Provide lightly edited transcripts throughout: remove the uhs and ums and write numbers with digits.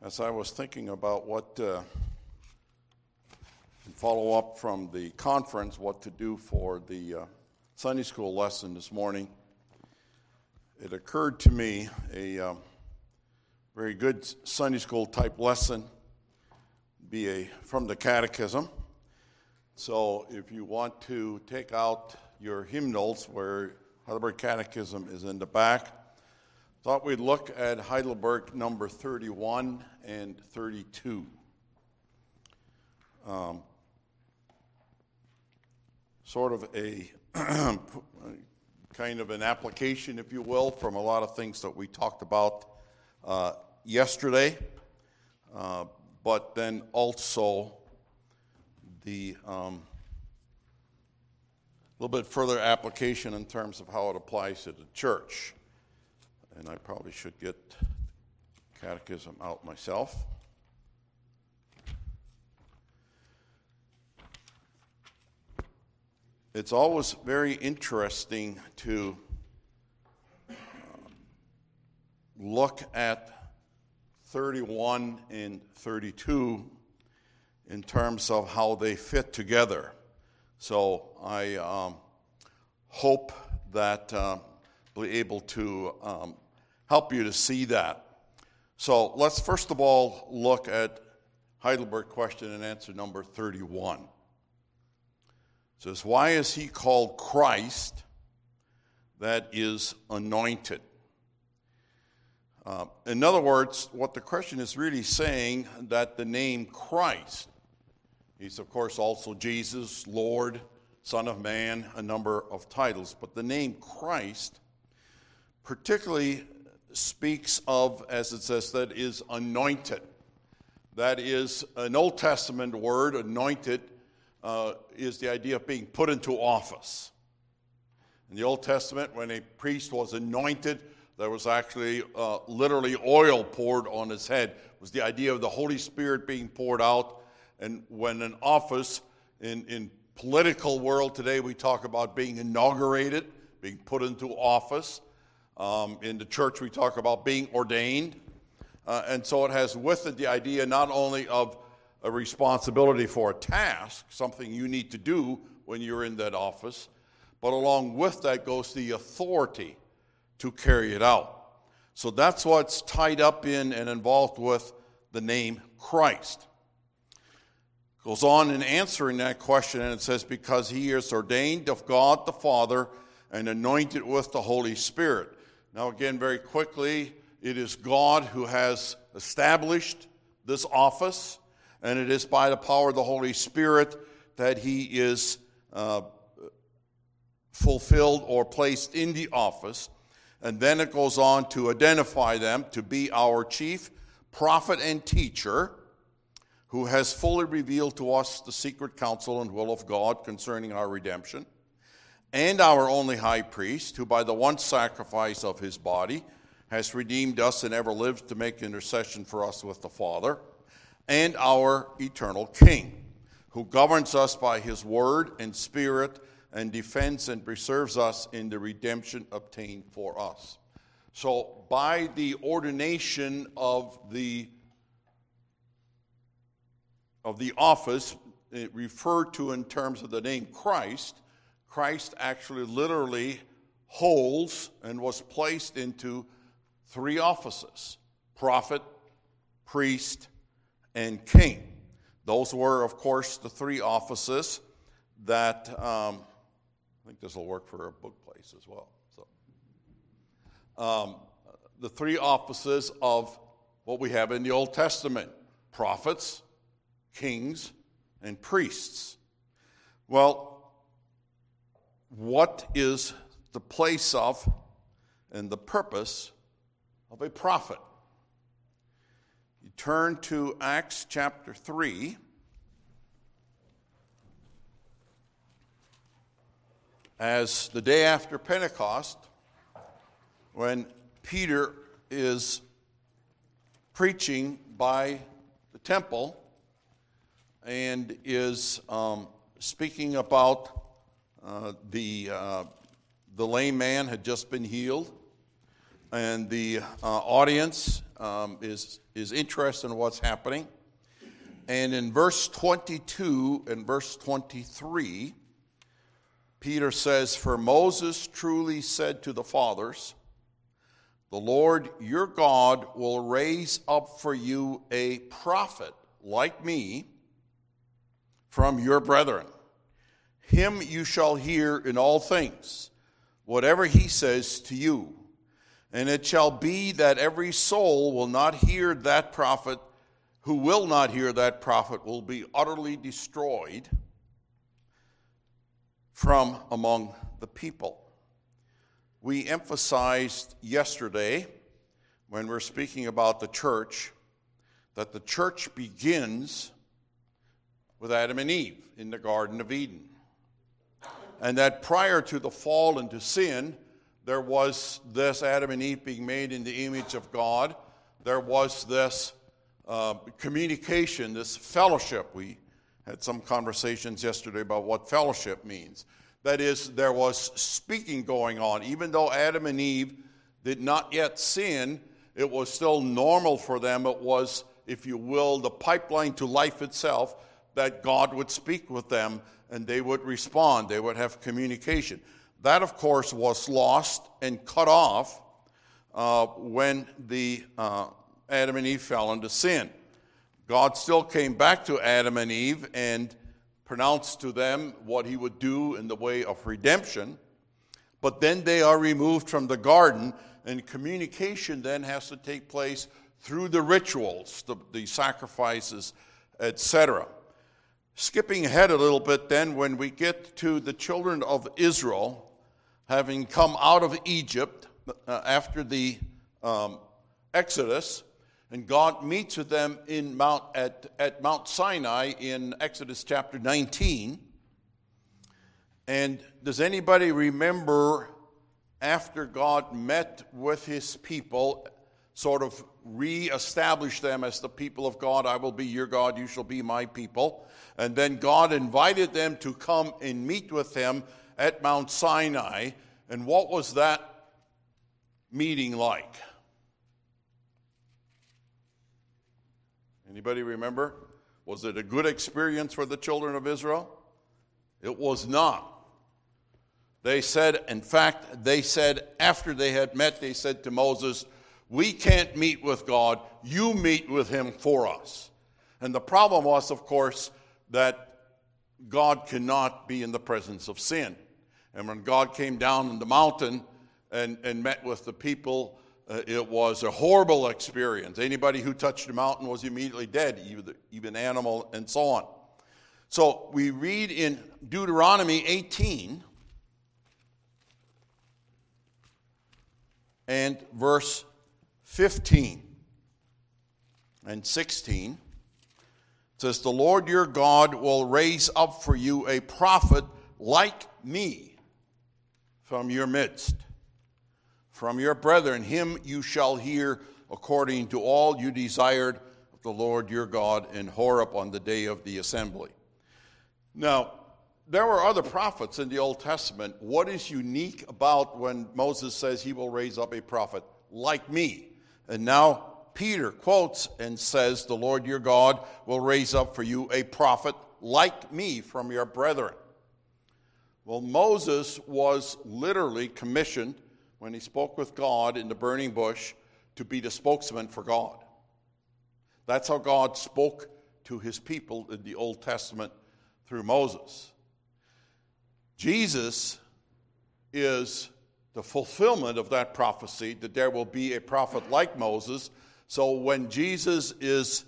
As I was thinking about what follow up from the conference, what to do for the Sunday school lesson this morning, it occurred to me a very good Sunday school type lesson be from the Catechism. So if you want to take out your hymnals where Heidelberg Catechism is in the back, thought we'd look at Heidelberg number 31 and 32. Sort of a kind of an application, if you will, from a lot of things that we talked about yesterday, but then also the little bit further application in terms of how it applies to the church. And I probably should get Catechism out myself. It's always very interesting to look at 31 and 32 in terms of how they fit together. So I hope that I'll be able to help you to see that. So let's first of all look at Heidelberg question and answer number 31. It says, why is he called Christ that is anointed? In other words, what the question is really saying, that the name Christ, he's of course also Jesus, Lord, Son of Man, a number of titles, but the name Christ particularly speaks of, as it says, that is anointed. That is an Old Testament word. Anointed is the idea of being put into office. In the Old Testament, when a priest was anointed, there was actually literally oil poured on his head. It was the idea of the Holy Spirit being poured out. And when an office in political world today, we talk about being inaugurated, being put into office. In the church, we talk about being ordained. And so it has with it the idea not only of a responsibility for a task, something you need to do when you're in that office, but along with that goes the authority to carry it out. So that's what's tied up in and involved with the name Christ. Goes on in answering that question, and it says, because he is ordained of God the Father and anointed with the Holy Spirit. Now again, very quickly, it is God who has established this office, and it is by the power of the Holy Spirit that he is fulfilled or placed in the office. And then it goes on to identify them to be our chief prophet and teacher, who has fully revealed to us the secret counsel and will of God concerning our redemption, and our only high priest, who by the one sacrifice of his body has redeemed us and ever lives to make intercession for us with the Father, and our eternal King, who governs us by his word and spirit and defends and preserves us in the redemption obtained for us. So by the ordination of the office, it referred to in terms of the name Christ, Christ actually literally holds and was placed into three offices: prophet, priest, and king. Those were, of course, the three offices that, I think this will work for a book place as well. So, the three offices of what we have in the Old Testament: prophets, kings, and priests. Well, what is the place of and the purpose of a prophet? You turn to Acts chapter 3. As the day after Pentecost, when Peter is preaching by the temple and is speaking about the lame man had just been healed. and the audience is interested in what's happening. And in verse 22 and verse 23, Peter says, "For Moses truly said to the fathers, the Lord your God will raise up for you a prophet like me from your brethren. Him you shall hear in all things, whatever he says to you. And it shall be that every soul will not hear that prophet, who will not hear that prophet will be utterly destroyed from among the people." We emphasized yesterday, when we're speaking about the church, that the church begins with Adam and Eve in the Garden of Eden. And that prior to the fall into sin, there was this Adam and Eve being made in the image of God. There was this communication, this fellowship. We had some conversations yesterday about what fellowship means. That is, there was speaking going on. Even though Adam and Eve did not yet sin, it was still normal for them. It was, if you will, the pipeline to life itself, that God would speak with them and they would respond. They would have communication. That, of course, was lost and cut off when the Adam and Eve fell into sin. God still came back to Adam and Eve and pronounced to them what he would do in the way of redemption. But then they are removed from the garden, and communication then has to take place through the rituals, the sacrifices, etc. Skipping ahead a little bit then, when we get to the children of Israel, having come out of Egypt after the Exodus, and God meets with them in at Mount Sinai in Exodus chapter 19. And does anybody remember, after God met with his people, sort of re-established them as the people of God? "I will be your God, you shall be my people." And then God invited them to come and meet with him at Mount Sinai. And what was that meeting like? Anybody remember? Was it a good experience for the children of Israel? It was not. They said, in fact, they said after they had met, they said to Moses, "We can't meet with God, you meet with him for us." And the problem was, of course, that God cannot be in the presence of sin. And when God came down on the mountain and met with the people, it was a horrible experience. Anybody who touched the mountain was immediately dead, even animal and so on. So we read in Deuteronomy 18 and verse 15 and 16. It says, "The Lord your God will raise up for you a prophet like me from your midst. From your brethren, him you shall hear according to all you desired of the Lord your God in Horeb on the day of the assembly." Now, there were other prophets in the Old Testament. What is unique about when Moses says he will raise up a prophet like me? And now Peter quotes and says, "The Lord your God will raise up for you a prophet like me from your brethren." Well, Moses was literally commissioned when he spoke with God in the burning bush to be the spokesman for God. That's how God spoke to his people in the Old Testament through Moses. Jesus is the fulfillment of that prophecy, that there will be a prophet like Moses. So when Jesus is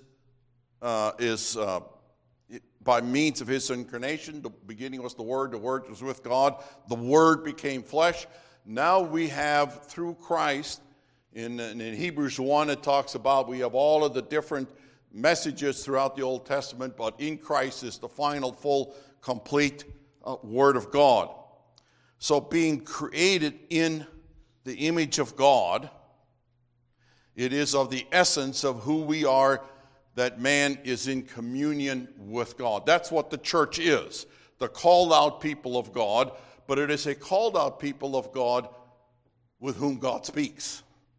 by means of his incarnation, the beginning was the Word was with God, the Word became flesh. Now we have, through Christ, in Hebrews 1 it talks about we have all of the different messages throughout the Old Testament, but in Christ is the final, full, complete Word of God. So being created in the image of God, it is of the essence of who we are that man is in communion with God. That's what the church is, the called out people of God. But it is a called out people of God with whom God speaks.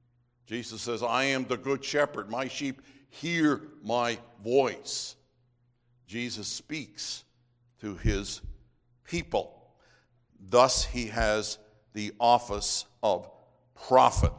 Jesus says, I am the good shepherd. My sheep hear my voice. Jesus speaks to his people. Thus, he has the office of prophet.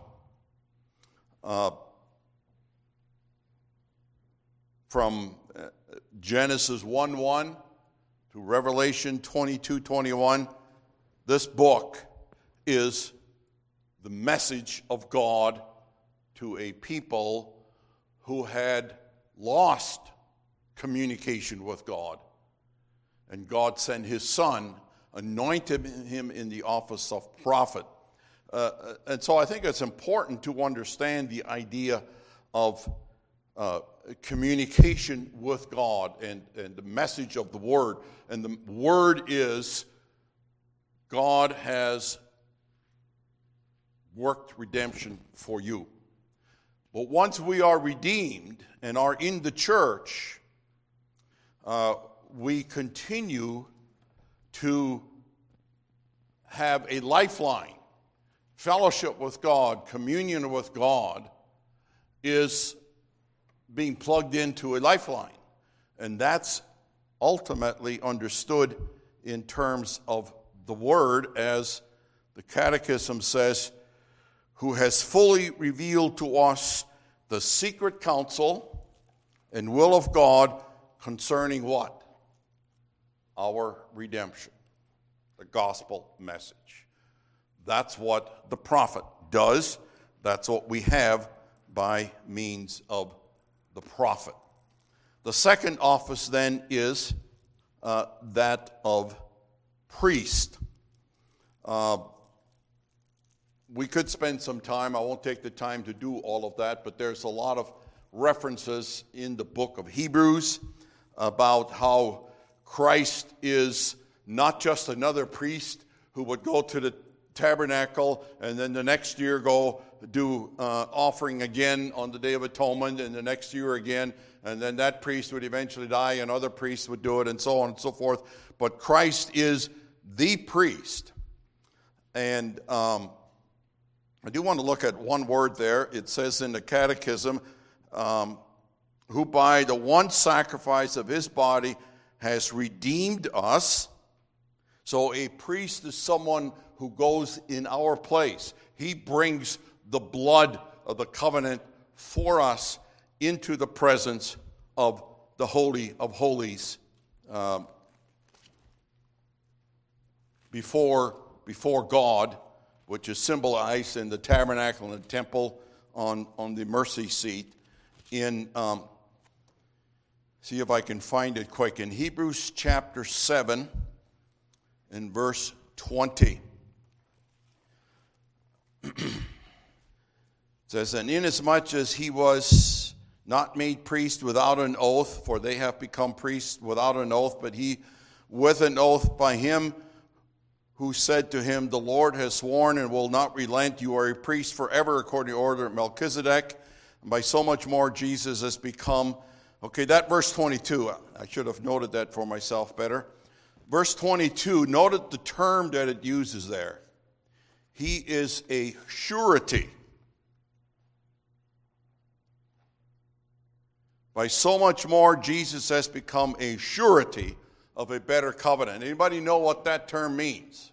From Genesis 1:1 to Revelation 22:21, this book is the message of God to a people who had lost communication with God. And God sent his Son, anointed him in the office of prophet. And so I think it's important to understand the idea of communication with God and the message of the Word. And the Word is God has worked redemption for you. But once we are redeemed and are in the church, we continue to have a lifeline. Fellowship with God, communion with God is being plugged into a lifeline. And that's ultimately understood in terms of the Word, as the Catechism says, who has fully revealed to us the secret counsel and will of God concerning what? Our redemption, the gospel message. That's what the prophet does. That's what we have by means of the prophet. The second office then is that of priest. We could spend some time. I won't take the time to do all of that, but there's a lot of references in the book of Hebrews about how Christ is not just another priest who would go to the tabernacle and then the next year go do offering again on the Day of Atonement, and the next year again, and then that priest would eventually die and other priests would do it, and so on and so forth. But Christ is the priest. And I do want to look at one word there. It says in the Catechism, who by the one sacrifice of his body has redeemed us. So a priest is someone who goes in our place. He brings the blood of the covenant for us into the presence of the Holy of Holies before God, which is symbolized in the tabernacle and the temple on the mercy seat. In see if I can find it quick. In Hebrews chapter 7, in verse 20. It says, and inasmuch as he was not made priest without an oath, for they have become priests without an oath, but he with an oath by him who said to him, the Lord has sworn and will not relent, you are a priest forever according to the order of Melchizedek. And by so much more Jesus has become, okay, that verse 22, I should have noted that for myself better. Verse 22, noted the term that it uses there. He is a surety. By so much more, Jesus has become a surety of a better covenant. Anybody know what that term means?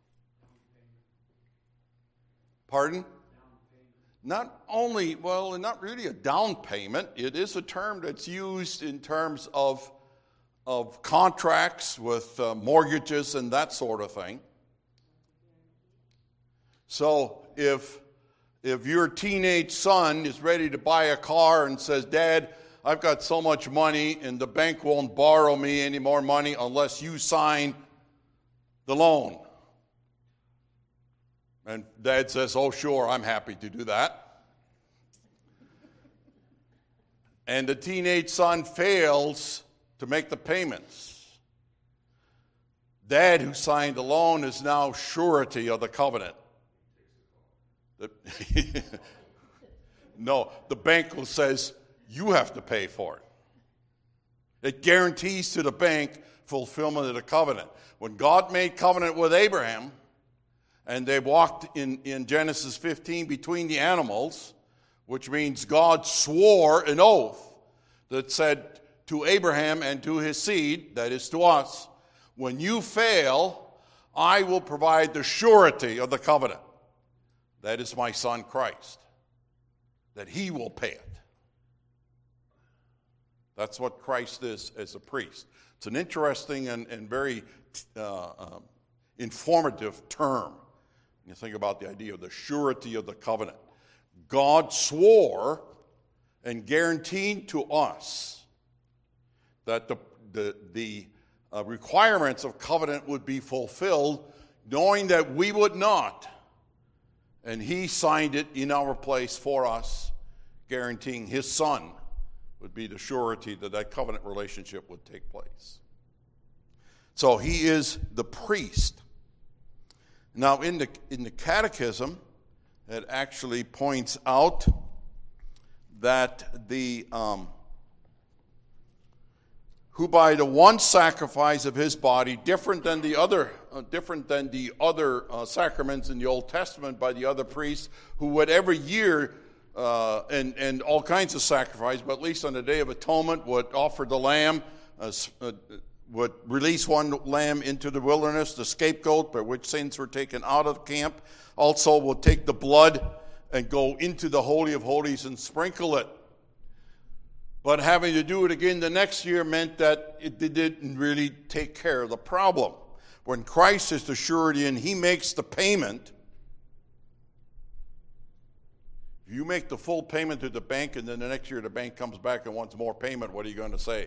Pardon? Not only, well, not really a down payment. It is a term that's used in terms of contracts with mortgages and that sort of thing. So if your teenage son is ready to buy a car and says, Dad, I've got so much money and the bank won't borrow me any more money unless you sign the loan. And Dad says, oh, sure, I'm happy to do that. And the teenage son fails to make the payments. Dad, who signed the loan, is now surety of the covenant. No, the bank says, you have to pay for it. It guarantees to the bank fulfillment of the covenant. When God made covenant with Abraham, and they walked in Genesis 15 between the animals, which means God swore an oath that said to Abraham and to his seed, that is to us, when you fail, I will provide the surety of the covenant. That is my son Christ, that he will pay it. That's what Christ is as a priest. It's an interesting and very informative term. You think about the idea of the surety of the covenant. God swore and guaranteed to us that the requirements of covenant would be fulfilled, knowing that we would not. And he signed it in our place for us, guaranteeing his son would be the surety that that covenant relationship would take place. So he is the priest. Now in the catechism, it actually points out that who by the one sacrifice of his body, different than the other sacraments in the Old Testament by the other priests, who would every year and all kinds of sacrifice, but at least on the Day of Atonement would offer the lamb, would release one lamb into the wilderness, the scapegoat by which sins were taken out of camp. Also would take the blood and go into the Holy of Holies and sprinkle it. But having to do it again the next year meant that it didn't really take care of the problem. When Christ is the surety and he makes the payment, if you make the full payment to the bank and then the next year the bank comes back and wants more payment, what are you going to say?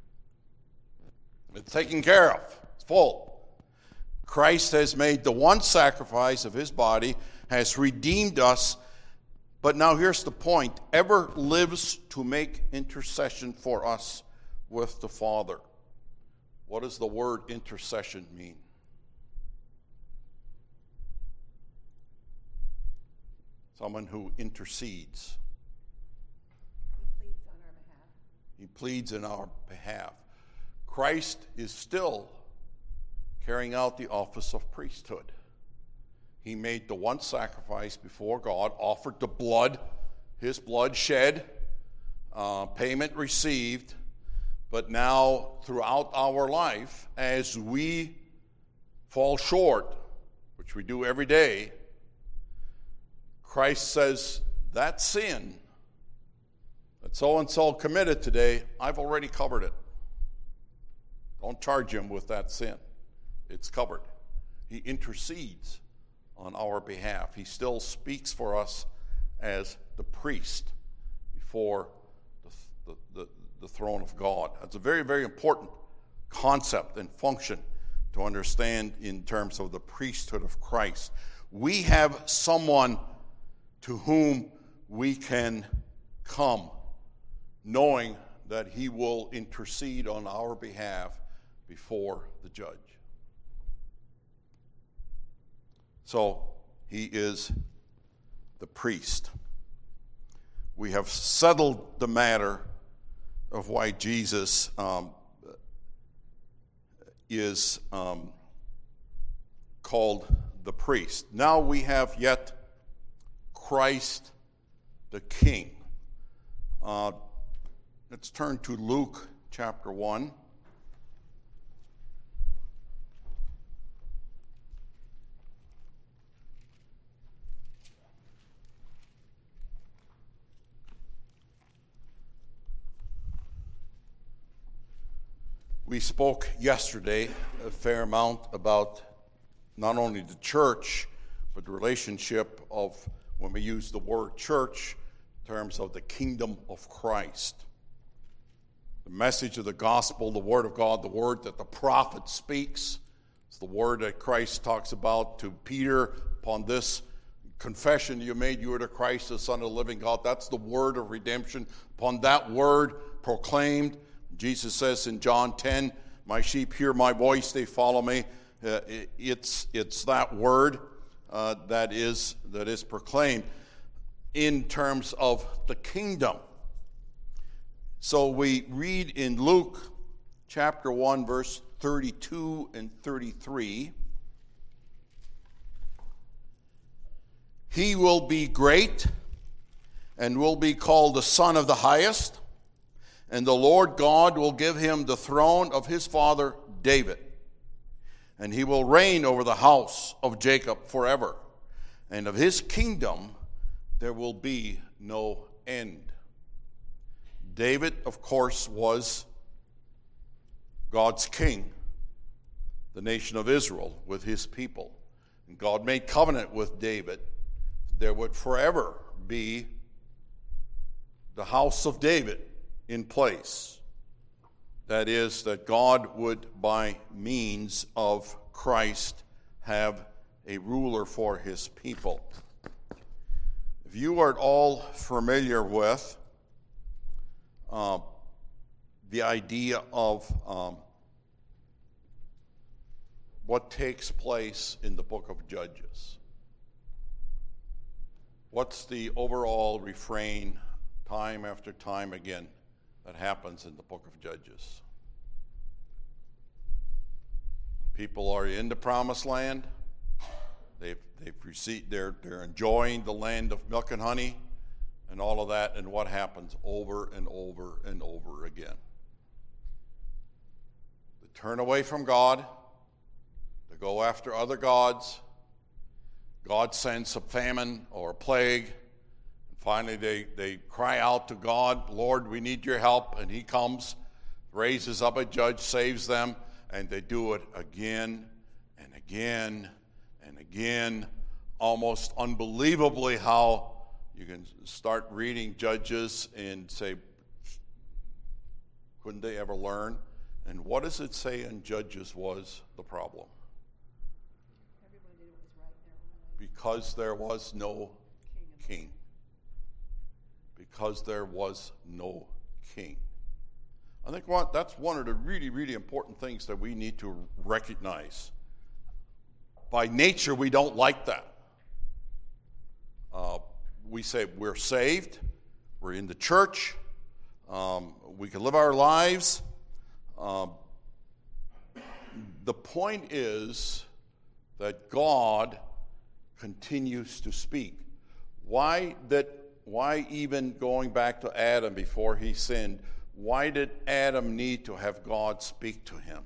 It's taken care of. It's full. Christ has made the one sacrifice of his body, has redeemed us. But now here's the point. Ever lives to make intercession for us with the Father. What does the word intercession mean? Someone who intercedes. He pleads on our behalf. He pleads in our behalf. Christ is still carrying out the office of priesthood. He made the one sacrifice before God, offered the blood, his blood shed, payment received. But now, throughout our life, as we fall short, which we do every day, Christ says, that sin that so-and-so committed today, I've already covered it. Don't charge him with that sin. It's covered. He intercedes on our behalf. He still speaks for us as the priest before the throne of God. That's a very, very important concept and function to understand in terms of the priesthood of Christ. We have someone to whom we can come, knowing that he will intercede on our behalf before the judge. So he is the priest. We have settled the matter of why Jesus is called the priest. Now we have yet Christ the King. Let's turn to Luke chapter 1. We spoke yesterday a fair amount about not only the church, but the relationship of, when we use the word church, in terms of the kingdom of Christ. The message of the gospel, the word of God, the word that the prophet speaks. It's the word that Christ talks about to Peter upon this confession you made, you are the Christ, the Son of the living God. That's the word of redemption. Upon that word proclaimed, Jesus says in John 10, my sheep hear my voice, they follow me. It's that word that is proclaimed in terms of the kingdom. So we read in Luke chapter 1, verse 32 and 33. He will be great and will be called the Son of the Highest. And the Lord God will give him the throne of his father David. And he will reign over the house of Jacob forever. And of his kingdom there will be no end. David, of course, was God's king, the nation of Israel, with his people. And God made covenant with David. There would forever be the house of David in place. That is, that God would, by means of Christ, have a ruler for his people. If you are at all familiar with the idea of what takes place in the book of Judges, what's the overall refrain time after time again that happens in the book of Judges? People are in the promised land. They've received, they're enjoying the land of milk and honey and all of that, and what happens over and over and over again? They turn away from God. They go after other gods. God sends a famine or a plague. And finally, they cry out to God, Lord, we need your help. And he comes, raises up a judge, saves them, and they do it again and again and again. Almost unbelievably how you can start reading Judges and say, couldn't they ever learn? And what does it say in Judges was the problem? Everyone did what was right in their own way. Because there was no king. Because there was no king. I think that's one of the really, really important things that we need to recognize. By nature, we don't like that. We say we're saved, we're in the church, we can live our lives. The point is that God continues to speak. Why even going back to Adam before he sinned, why did Adam need to have God speak to him?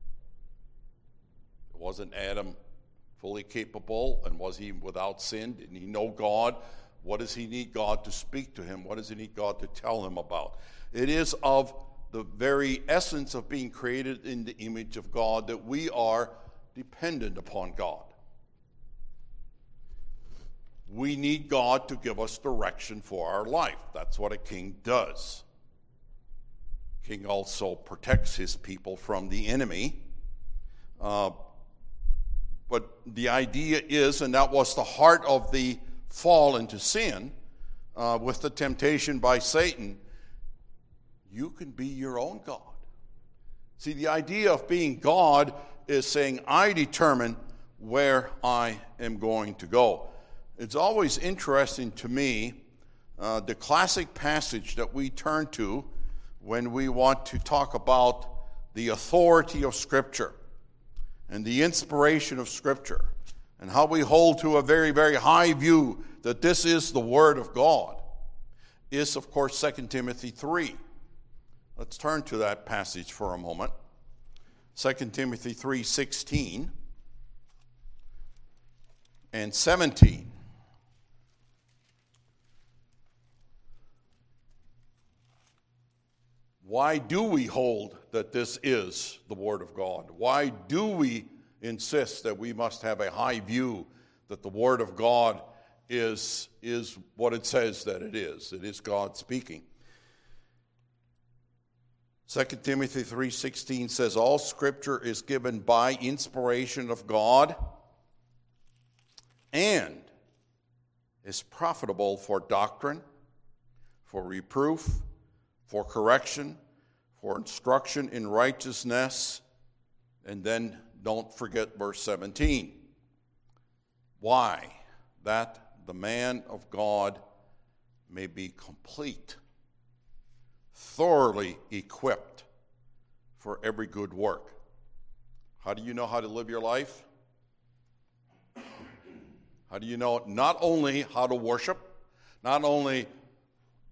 Wasn't Adam fully capable, and was he without sin? Didn't he know God? What does he need God to speak to him? What does he need God to tell him about? It is of the very essence of being created in the image of God that we are dependent upon God. We need God to give us direction for our life. That's what a king does. King also protects his people from the enemy. But the idea is, and that was the heart of the fall into sin, with the temptation by Satan, you can be your own God. See, the idea of being God is saying, I determine where I am going to go. It's always interesting to me, the classic passage that we turn to when we want to talk about the authority of Scripture and the inspiration of Scripture, and how we hold to a very, very high view that this is the Word of God, is, of course, 2 Timothy 3. Let's turn to that passage for a moment. 2 Timothy 3:16 and 17. Why do we hold that this is the Word of God? Why do we insist that we must have a high view that the Word of God is what it says that it is? It is God speaking. 2 Timothy 3:16 says, all Scripture is given by inspiration of God and is profitable for doctrine, for reproof, for correction, for instruction in righteousness, and then don't forget verse 17. Why? That the man of God may be complete, thoroughly equipped for every good work. How do you know how to live your life? How do you know not only how to worship, not only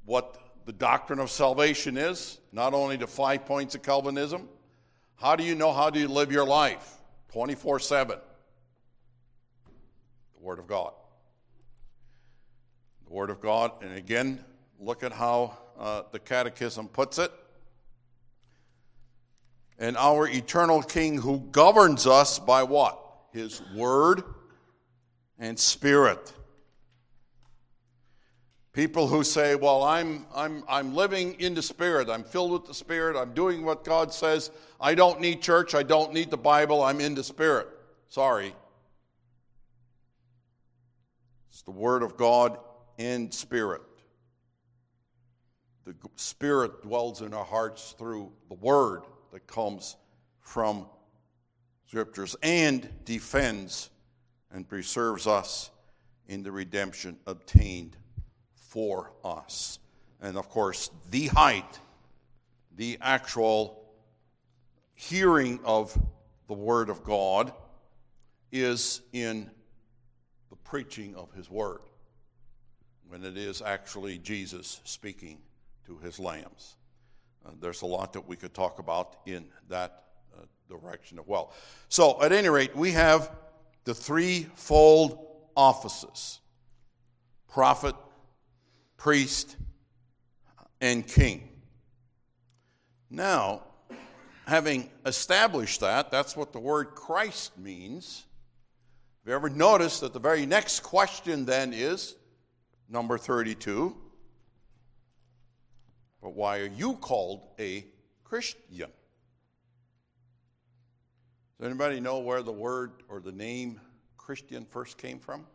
what the doctrine of salvation is, not only the 5 points of Calvinism. How do you know how do you live your life? 24/7. The Word of God. The Word of God, and again, look at how the Catechism puts it. And our eternal King who governs us by what? His Word and Spirit. People who say, well, I'm living in the Spirit. I'm filled with the Spirit. I'm doing what God says. I don't need church. I don't need the Bible. I'm in the Spirit. Sorry. It's the Word of God and Spirit. The Spirit dwells in our hearts through the Word that comes from Scriptures and defends and preserves us in the redemption obtained for us. And of course, the height, the actual hearing of the Word of God is in the preaching of His Word, when it is actually Jesus speaking to His lambs. There's a lot that we could talk about in that direction as well. So, at any rate, we have the threefold offices: prophet, priest, and king. Now, having established that, that's what the word Christ means. Have you ever noticed that the very next question then is number 32? But why are you called a Christian? Does anybody know where the word or the name Christian first came from?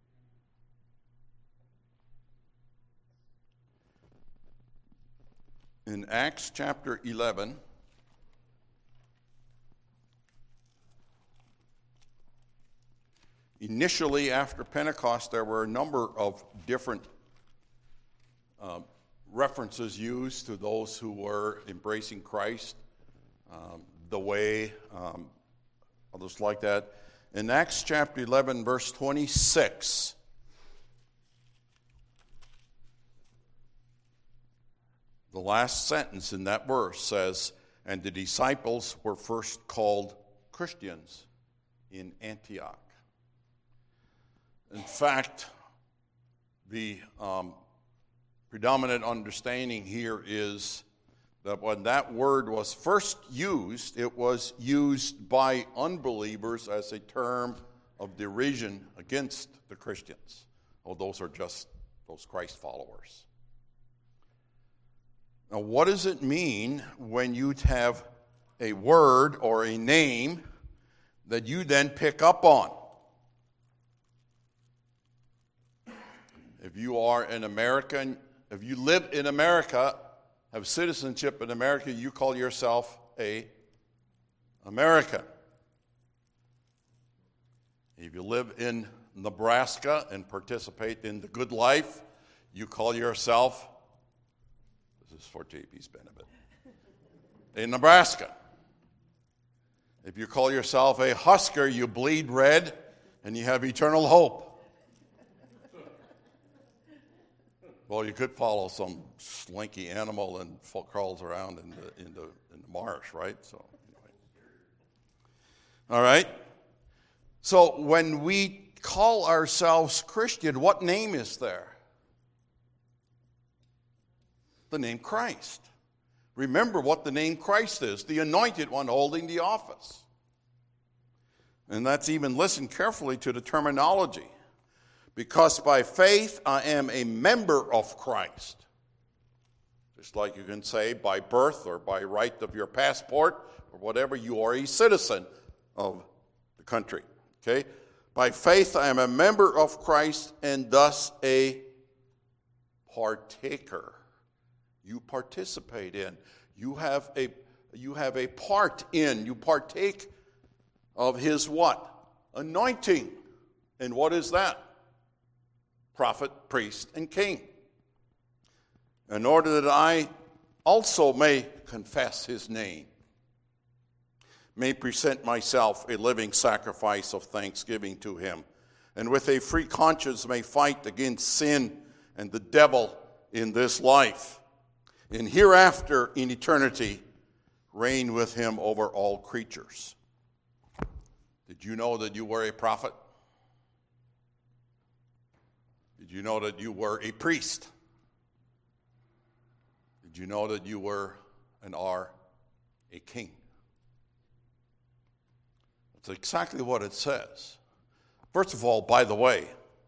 In Acts chapter 11, initially after Pentecost, there were a number of different references used to those who were embracing Christ, the way, others like that. In Acts chapter 11, verse 26, the last sentence in that verse says, "And the disciples were first called Christians in Antioch." In fact, the predominant understanding here is that when that word was first used, it was used by unbelievers as a term of derision against the Christians. Oh, those are just those Christ followers. Now, what does it mean when you have a word or a name that you then pick up on? If you are an American, if you live in America, have citizenship in America, you call yourself a American. If you live in Nebraska and participate in the good life, you call yourself, this is for JP's benefit, a Nebraska. If you call yourself a Husker, you bleed red and you have eternal hope. Well, you could follow some slinky animal and crawls around in the marsh, right? So, anyway. All right. So, when we call ourselves Christian, what name is there? The name Christ. Remember what the name Christ is: the anointed one holding the office. And that's even, listen carefully to the terminology. Because by faith I am a member of Christ. Just like you can say by birth or by right of your passport or whatever, you are a citizen of the country. Okay? By faith I am a member of Christ and thus a partaker. You participate in. You have a part in. You partake of his what? Anointing. And what is that? Prophet, priest, and king. In order that I also may confess his name, may present myself a living sacrifice of thanksgiving to him, and with a free conscience may fight against sin and the devil, in this life, and hereafter in eternity reign with him over all creatures. Did you know that you were a prophet? Did you know that you were a priest? Did you know that you were and are a king? That's exactly what it says. First of all, by the way,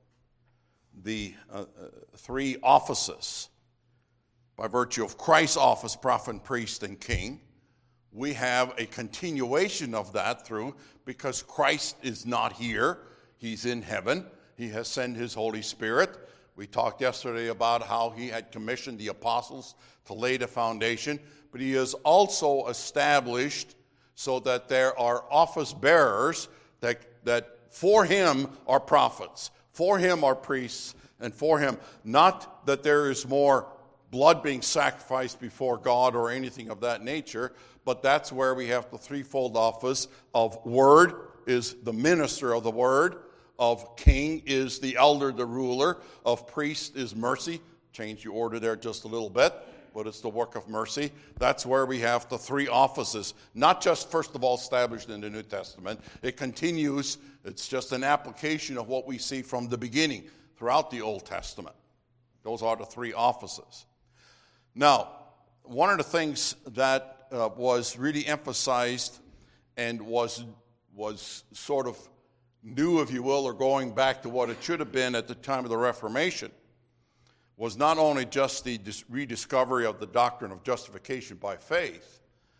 the three offices, by virtue of Christ's office, prophet, priest, and king, we have a continuation of that through, because Christ is not here. He's in heaven. He has sent his Holy Spirit. We talked yesterday about how he had commissioned the apostles to lay the foundation, but he has also established so that there are office bearers that for him are prophets, for him are priests, and for him, not that there is more blood being sacrificed before God or anything of that nature, but that's where we have the threefold office of word is the minister of the word, of king is the elder, the ruler, of priest is mercy. Change the order there just a little bit, but it's the work of mercy. That's where we have the three offices, not just first of all established in the New Testament. It continues, it's just an application of what we see from the beginning throughout the Old Testament. Those are the three offices. Now, one of the things that was really emphasized and was sort of new, if you will, or going back to what it should have been at the time of the Reformation, was not only just the rediscovery of the doctrine of justification by faith,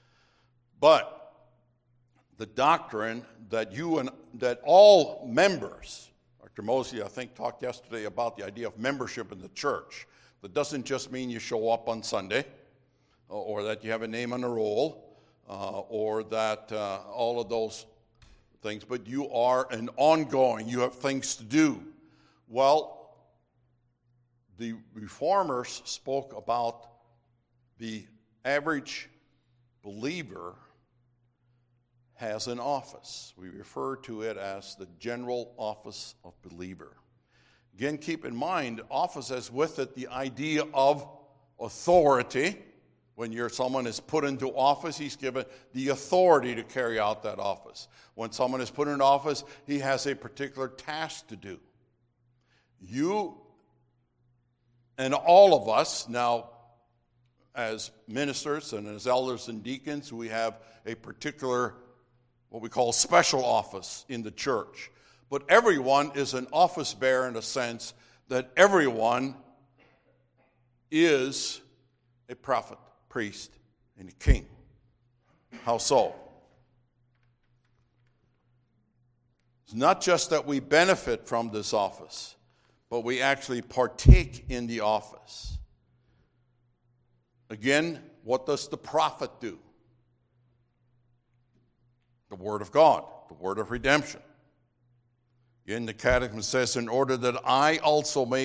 but the doctrine that that all members, Dr. Mosley, I think, talked yesterday about the idea of membership in the church. That doesn't just mean you show up on Sunday, or that you have a name on the roll, or that all of those things, but you are an ongoing, you have things to do. Well, the Reformers spoke about the average believer has an office. We refer to it as the general office of believer. Again, keep in mind, office has with it the idea of authority. When someone is put into office, he's given the authority to carry out that office. When someone is put in office, he has a particular task to do. You and all of us now, as ministers and as elders and deacons, we have a particular, what we call special office in the church. But everyone is an office bearer in the sense that everyone is a prophet, priest, and a king. How so? It's not just that we benefit from this office, but we actually partake in the office. Again, what does the prophet do? The Word of God, the Word of redemption. Again, the Catechism says, in order that I also may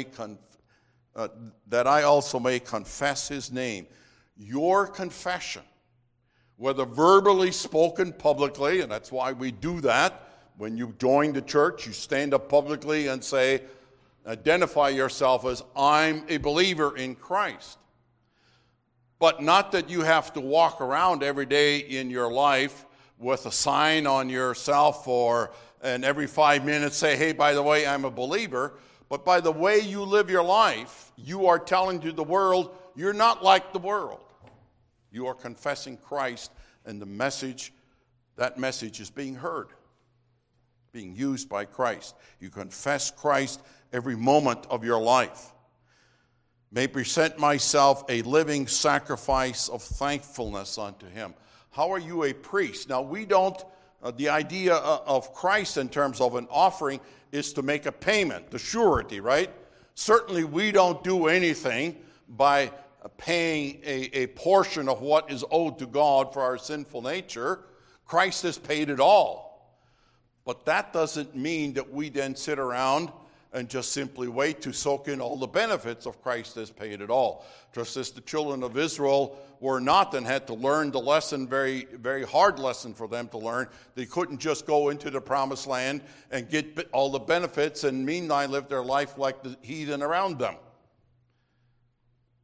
confess his name. Your confession, whether verbally spoken publicly, and that's why we do that. When you join the church, you stand up publicly and say, identify yourself as, I'm a believer in Christ. But not that you have to walk around every day in your life with a sign on yourself and every 5 minutes say, hey, by the way, I'm a believer. But by the way you live your life, you are telling to the world, you're not like the world. You are confessing Christ, and that message is being heard, being used by Christ. You confess Christ every moment of your life. May present myself a living sacrifice of thankfulness unto him. How are you a priest? Now, we don't, the idea of Christ in terms of an offering is to make a payment, the surety, right? Certainly we don't do anything by paying a portion of what is owed to God for our sinful nature. Christ has paid it all. But that doesn't mean that we then sit around and just simply wait to soak in all the benefits of Christ has paid it all. Just as the children of Israel were not and had to learn the lesson, very, very hard lesson for them to learn. They couldn't just go into the promised land and get all the benefits and meanwhile live their life like the heathen around them.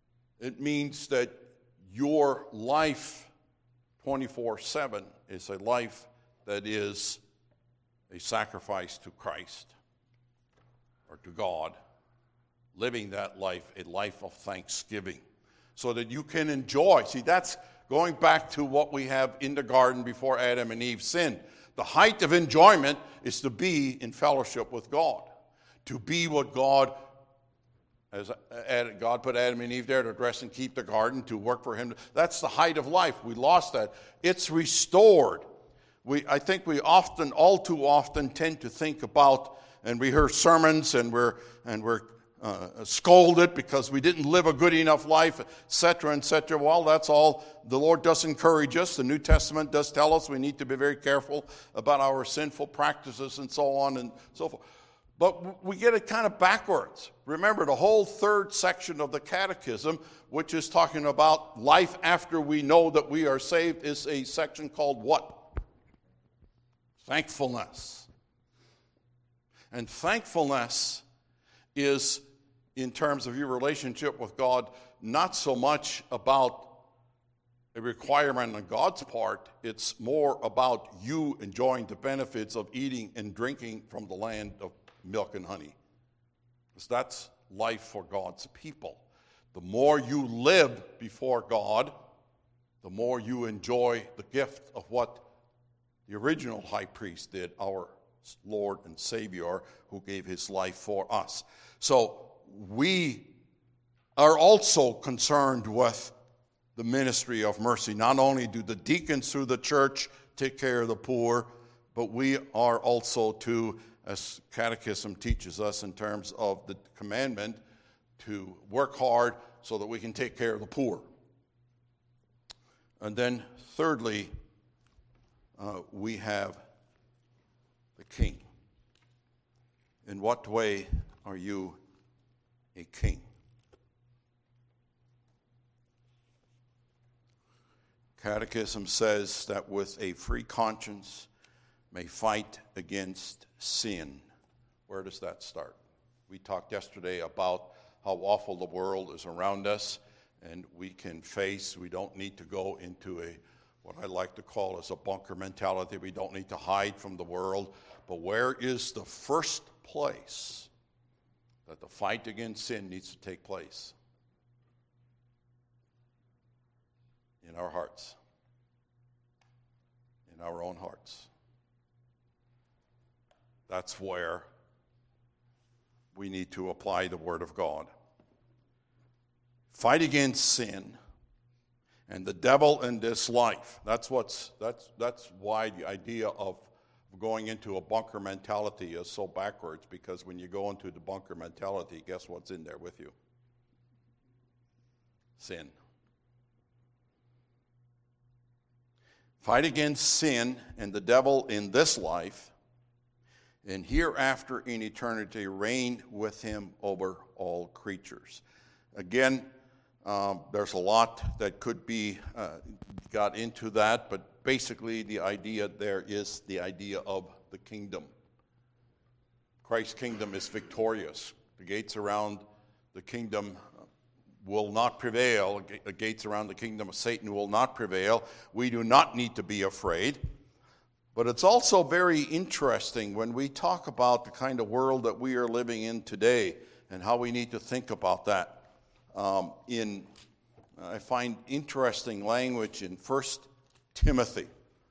It means that your life 24/7 is a life that is a sacrifice to Christ or to God, living that life, a life of thanksgiving, so that you can enjoy. See, that's going back to what we have in the garden before Adam and Eve sinned. The height of enjoyment is to be in fellowship with God, to be what God, as God put Adam and Eve there to dress and keep the garden, to work for him. That's the height of life. We lost that. It's restored. I think we often, all too often, tend to think about, and we hear sermons and we're scolded because we didn't live a good enough life, etc., etc. Well, that's all. The Lord does encourage us. The New Testament does tell us we need to be very careful about our sinful practices and so on and so forth. But we get it kind of backwards. Remember, the whole third section of the Catechism, which is talking about life after we know that we are saved, is a section called what? Thankfulness. And thankfulness is, in terms of your relationship with God, not so much about a requirement on God's part. It's more about you enjoying the benefits of eating and drinking from the land of milk and honey. Because that's life for God's people. The more you live before God, the more you enjoy the gift of what the original high priest did, our Lord and Savior, who gave his life for us. So we are also concerned with the ministry of mercy. Not only do the deacons through the church take care of the poor, but we are also to, as Catechism teaches us in terms of the commandment, to work hard so that we can take care of the poor. And then thirdly, we have the king. In what way are you a king? Catechism says that with a free conscience may fight against sin. Where does that start? We talked yesterday about how awful the world is around us, and we don't need to go into what I like to call as a bunker mentality. We don't need to hide from the world. But where is the first place that the fight against sin needs to take place? In our hearts. In our own hearts. That's where we need to apply the Word of God. Fight against sin and the devil in this life. That's why the idea of going into a bunker mentality is so backwards, because when you go into the bunker mentality, guess what's in there with you? Sin. Fight against sin and the devil in this life, and hereafter in eternity reign with him over all creatures. Again, there's a lot that could be got into that, but basically the idea there is the idea of the kingdom. Christ's kingdom is victorious. The gates around the kingdom will not prevail. The gates around the kingdom of Satan will not prevail. We do not need to be afraid. But it's also very interesting when we talk about the kind of world that we are living in today and how we need to think about that. I find interesting language in 1 Timothy.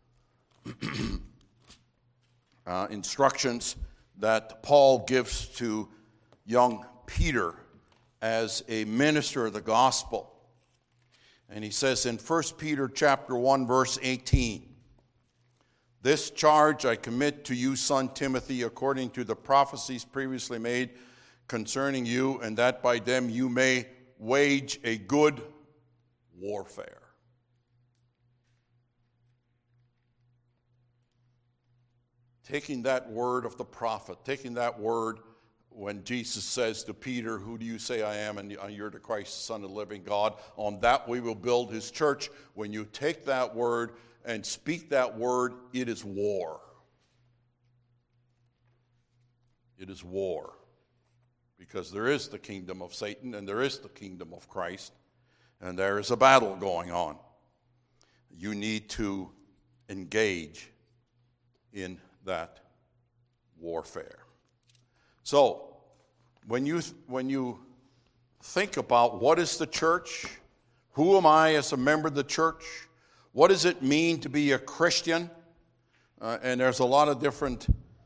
Instructions that Paul gives to young Peter as a minister of the gospel. And he says in 1 Peter chapter 1, verse 18, "This charge I commit to you, son Timothy, according to the prophecies previously made concerning you, and that by them you may wage a good warfare." Taking that word of the prophet, taking that word when Jesus says to Peter, "Who do you say I am?" and you're the Christ, the Son of the living God, on that we will build his church. When you take that word and speak that word, it is war. It is war. Because there is the kingdom of Satan and there is the kingdom of Christ. and there is a battle going on, you need to engage in that warfare. So, when you think about what is the church, who am I as a member of the church, what does it mean to be a Christian, and there's a lot of different,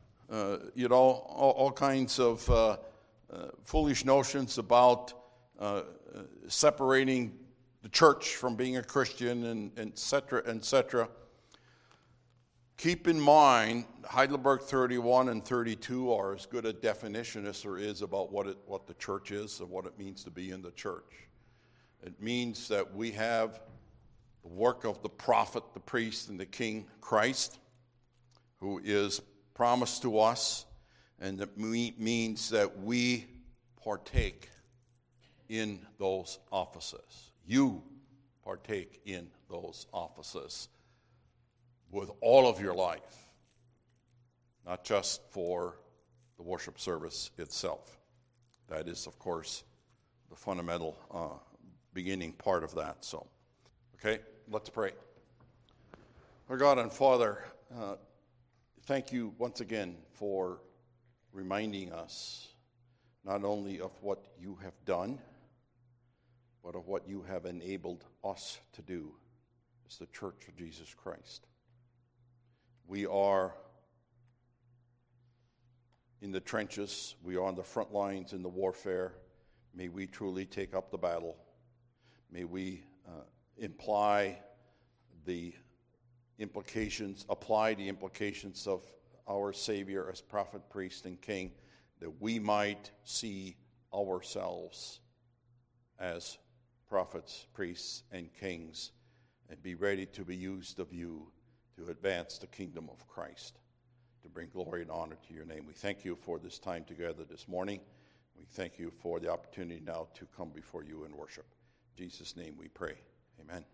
all kinds of foolish notions about separating the church from being a Christian, and et cetera, et cetera. Keep in mind, Heidelberg 31 and 32 are as good a definition as there is about what the church is and what it means to be in the church. It means that we have the work of the prophet, the priest, and the king, Christ, who is promised to us, and that means that we partake in those offices. You partake in those offices with all of your life, not just for the worship service itself. That is, of course, the fundamental beginning part of that. So, okay, let's pray. Our God and Father, thank you once again for reminding us not only of what you have done, but of what you have enabled us to do as the Church of Jesus Christ. We are in the trenches. We are on the front lines in the warfare. May we truly take up the battle. May we apply the implications of our Savior as prophet, priest, and king, that we might see ourselves as prophets, priests, and kings, and be ready to be used of you to advance the kingdom of Christ, to bring glory and honor to your name. We thank you for this time together this morning. We thank you for the opportunity now to come before you and worship. In Jesus' name we pray. Amen.